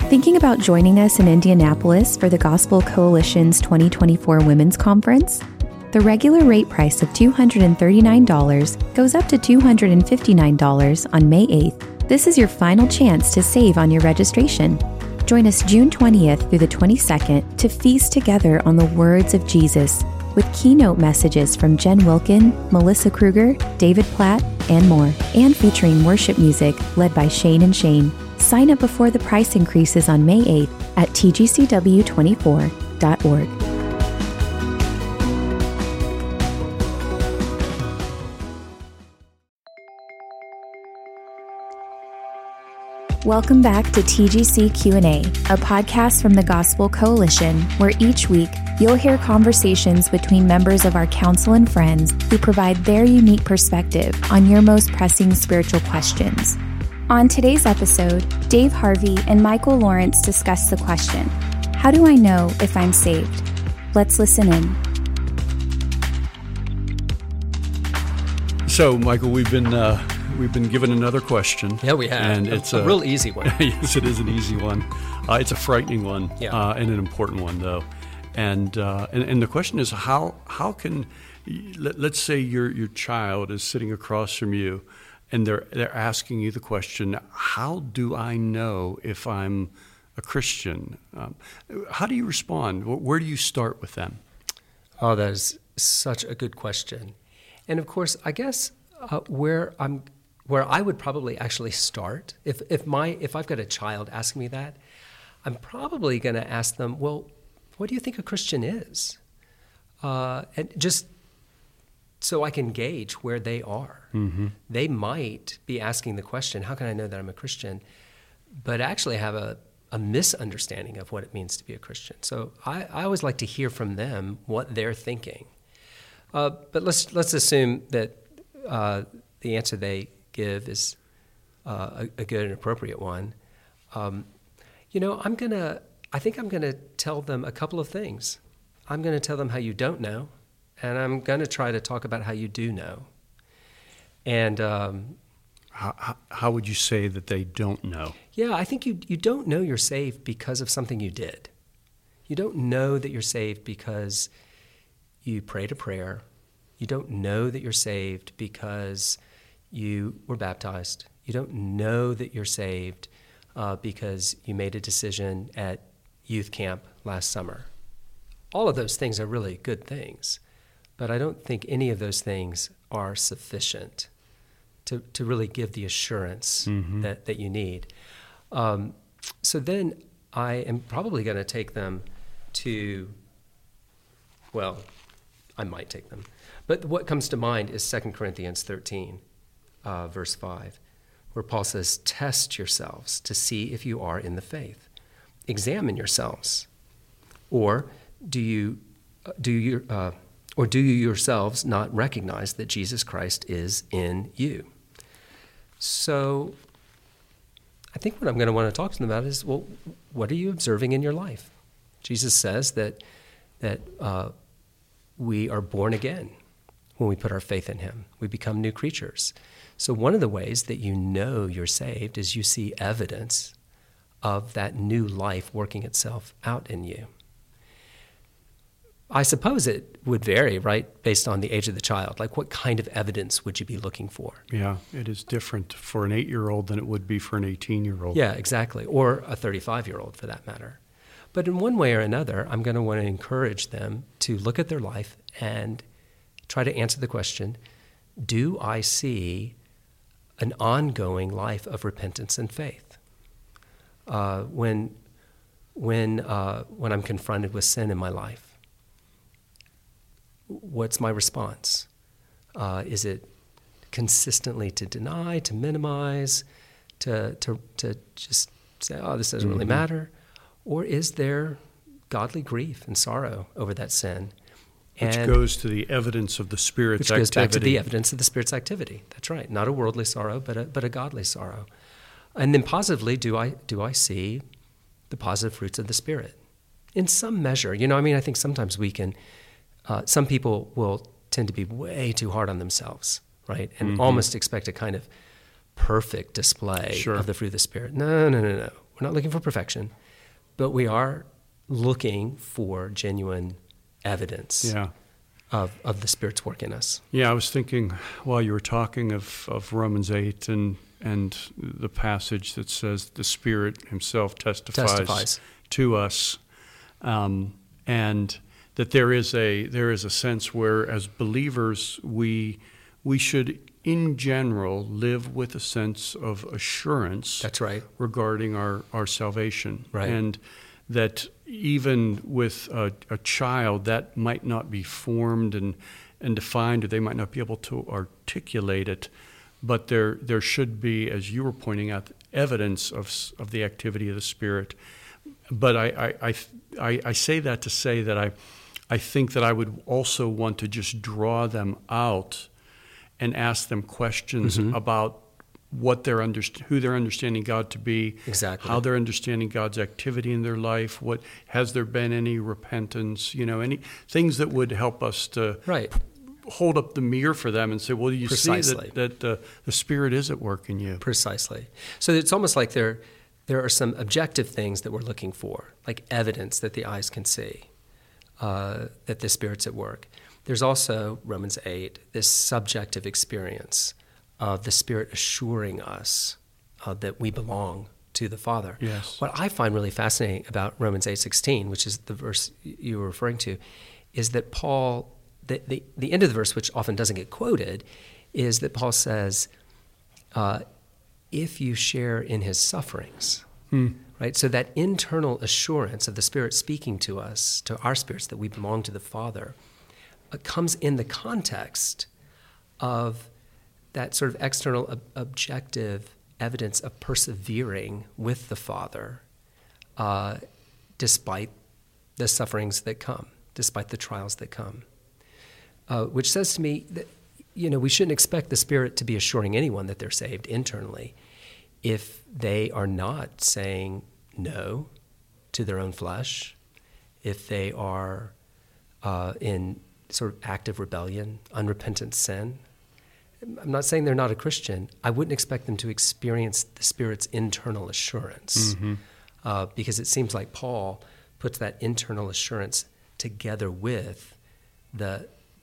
Thinking about joining us in Indianapolis for the Gospel Coalition's 2024 Women's Conference? The regular rate price of $239 goes up to $259 on May 8th. This is your final chance to save on your registration. Join us June 20th through the 22nd to feast together on the words of Jesus with keynote messages from Jen Wilkin, Melissa Kruger, David Platt, and more, and featuring worship music led by Shane and Shane. Sign up before the price increases on May 8th at tgcw24.org. Welcome back to TGC Q&A, a podcast from the Gospel Coalition, where each week you'll hear conversations between members of our council and friends who provide their unique perspective on your most pressing spiritual questions. On today's episode, Dave Harvey and Michael Lawrence discuss the question, how do I know if I'm saved? Let's listen in. So, Michael, we've been given another question. Yeah, we have. And it's a real easy one. Yes, it is an easy one. It's a frightening one, yeah. And an important one, though. And the question is, how can, let's say your child is sitting across from you, and they're asking you the question, how do I know if I'm a Christian? How do you respond? Where do you start with them? Oh, that is such a good question. And of course, I guess where I would probably actually start, if I've got a child asking me that, I'm probably going to ask them, well, what do you think a Christian is? And just so I can gauge where they are. Mm-hmm. They might be asking the question, how can I know that I'm a Christian? But actually have a misunderstanding of what it means to be a Christian. So I always like to hear from them what they're thinking. But let's assume that the answer they give is a good and appropriate one. I think I'm gonna tell them a couple of things. I'm gonna tell them how you don't know, and I'm gonna try to talk about how you do know. And how would you say that they don't know? Yeah, I think you don't know you're saved because of something you did. You don't know that you're saved because you prayed a prayer. You don't know that you're saved because you were baptized. You don't know that you're saved because you made a decision at youth camp last summer. All of those things are really good things, but I don't think any of those things are sufficient to really give the assurance mm-hmm. that you need. So then I am probably going to take them to, well, I might take them. But what comes to mind is 2 Corinthians 13, verse 5, where Paul says, test yourselves to see if you are in the faith. Examine yourselves. Or do you yourselves not recognize that Jesus Christ is in you? So I think what I'm going to want to talk to them about is, well, what are you observing in your life? Jesus says that we are born again when we put our faith in him. We become new creatures. So one of the ways that you know you're saved is you see evidence of that new life working itself out in you. I suppose it would vary, right, based on the age of the child. Like, what kind of evidence would you be looking for? Yeah, it is different for an 8-year-old than it would be for an 18-year-old. Yeah, exactly, or a 35-year-old for that matter. But in one way or another, I'm going to want to encourage them to look at their life and try to answer the question, do I see an ongoing life of repentance and faith? When I'm confronted with sin in my life, what's my response? Is it consistently to deny, to minimize, to just say, oh, this doesn't really matter? Or is there godly grief and sorrow over that sin? Which goes to the evidence of the Spirit's activity. Which goes back to the evidence of the Spirit's activity. That's right. Not a worldly sorrow, but a godly sorrow. And then positively, do I see the positive fruits of the Spirit? In some measure. I think sometimes we can, some people will tend to be way too hard on themselves, right? And almost expect a kind of perfect display of the fruit of the Spirit. No. We're not looking for perfection, but we are looking for genuine evidence of the Spirit's work in us. Yeah, I was thinking while you were talking of Romans 8 and the passage that says the Spirit himself testifies to us, and that there is a sense where as believers we should in general live with a sense of assurance. That's right. Regarding our salvation. Right. And that even with a child, that might not be formed and defined, or they might not be able to articulate it, but there should be, as you were pointing out, evidence of the activity of the Spirit. But I say that to say that I think that I would also want to just draw them out and ask them questions about what who they're understanding God to be, exactly, how they're understanding God's activity in their life. What has there been any repentance? Any things that would help us to hold up the mirror for them and say, "Well, you Precisely. see that the Spirit is at work in you." Precisely. So it's almost like there are some objective things that we're looking for, like evidence that the eyes can see that the Spirit's at work. There's also, Romans 8, this subjective experience of the Spirit assuring us that we belong to the Father. Yes. What I find really fascinating about Romans 8:16, which is the verse you were referring to, is that Paul, the end of the verse, which often doesn't get quoted, is that Paul says, if you share in his sufferings, right? So that internal assurance of the Spirit speaking to us, to our spirits, that we belong to the Father, comes in the context of that sort of external objective evidence of persevering with the Father despite the sufferings that come, despite the trials that come. Which says to me that, we shouldn't expect the Spirit to be assuring anyone that they're saved internally if they are not saying no to their own flesh, if they are in sort of active rebellion, unrepentant sin. I'm not saying they're not a Christian. I wouldn't expect them to experience the Spirit's internal assurance, because it seems like Paul puts that internal assurance together with the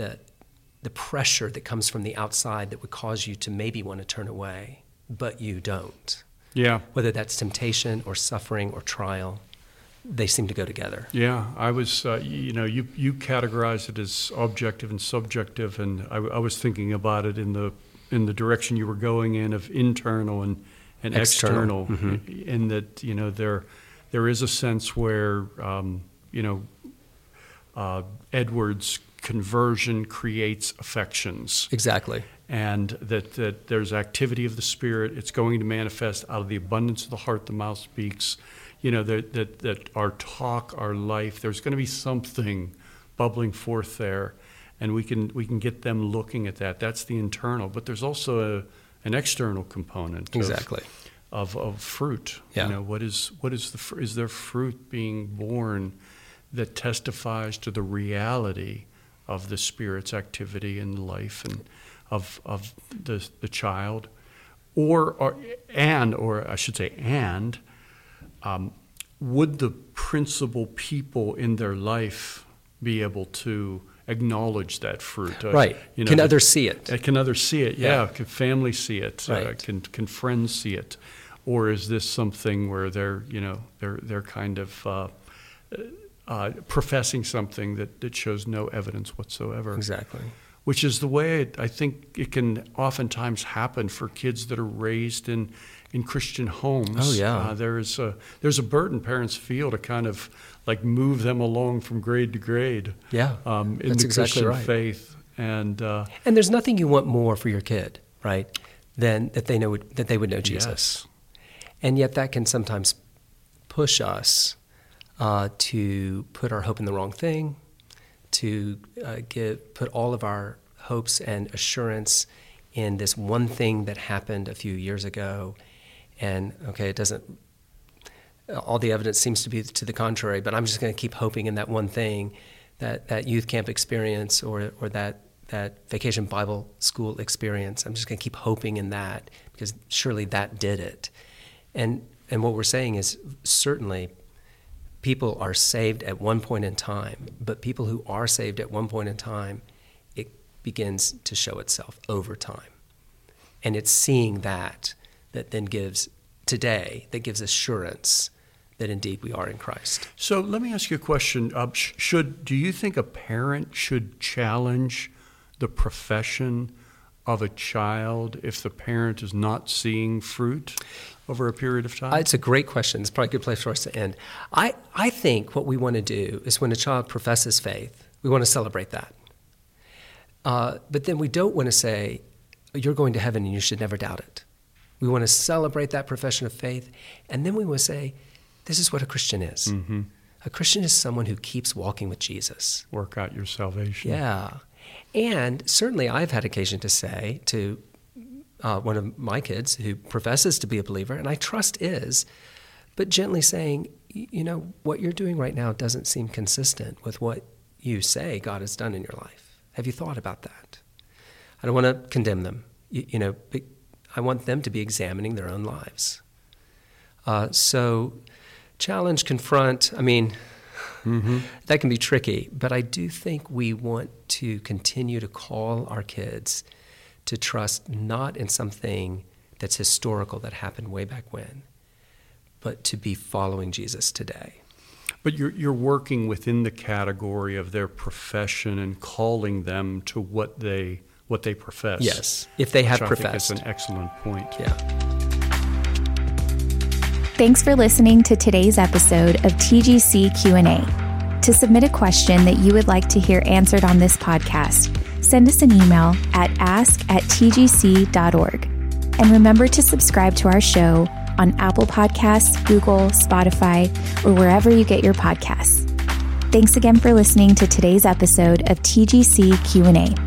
pressure that comes from the outside that would cause you to maybe want to turn away, but you don't. Yeah. Whether that's temptation or suffering or trial, they seem to go together. Yeah, I was, you categorize it as objective and subjective, and I was thinking about it in the direction you were going in of internal and external, in that there is a sense where Edwards' conversion creates affections. Exactly. And that there's activity of the Spirit. It's going to manifest out of the abundance of the heart, the mouth speaks. That our talk, our life, there's going to be something bubbling forth there, and we can get them looking at that. That's the internal, but there's also an external component. Exactly. Of fruit. Yeah. Is there fruit being born that testifies to the reality of the Spirit's activity in life and of the child, or would the principal people in their life be able to acknowledge that fruit? Right. Can others see it? Can others see it? Yeah. Can family see it? Right. Can friends see it? Or is this something where they're kind of professing something that shows no evidence whatsoever? Exactly. Which is the way I think it can oftentimes happen for kids that are raised in Christian homes. Oh, yeah. There's a burden parents feel to kind of like move them along from grade to grade. Yeah, in that's the exactly Christian right. faith, and there's nothing you want more for your kid, right, than that they would know Jesus. Yes. And yet that can sometimes push us to put our hope in the wrong thing, to put all of our hopes and assurance in this one thing that happened a few years ago. And, it doesn't, all the evidence seems to be to the contrary, but I'm just going to keep hoping in that one thing, that youth camp experience or that vacation Bible school experience. I'm just going to keep hoping in that because surely that did it. And And what we're saying is certainly people are saved at one point in time, but people who are saved at one point in time, it begins to show itself over time. And it's seeing that then gives assurance that indeed we are in Christ. So let me ask you a question. Do you think a parent should challenge the profession of a child if the parent is not seeing fruit over a period of time? It's a great question. It's probably a good place for us to end. I think what we want to do is when a child professes faith, we want to celebrate that. But then we don't want to say, you're going to heaven and you should never doubt it. We want to celebrate that profession of faith, and then we want to say, this is what a Christian is. Mm-hmm. A Christian is someone who keeps walking with Jesus. Work out your salvation. Yeah. And certainly I've had occasion to say to one of my kids who professes to be a believer, and I trust is, but gently saying, what you're doing right now doesn't seem consistent with what you say God has done in your life. Have you thought about that? I don't want to condemn them, but I want them to be examining their own lives. So challenge, confront, mm-hmm. That can be tricky, but I do think we want to continue to call our kids to trust not in something that's historical that happened way back when, but to be following Jesus today. But you're working within the category of their profession and calling them to what they profess. Yes, if they have professed. I think that's an excellent point. Yeah. Thanks for listening to today's episode of TGC Q&A. To submit a question that you would like to hear answered on this podcast, send us an email at ask@tgc.org. And remember to subscribe to our show on Apple Podcasts, Google, Spotify, or wherever you get your podcasts. Thanks again for listening to today's episode of TGC Q&A.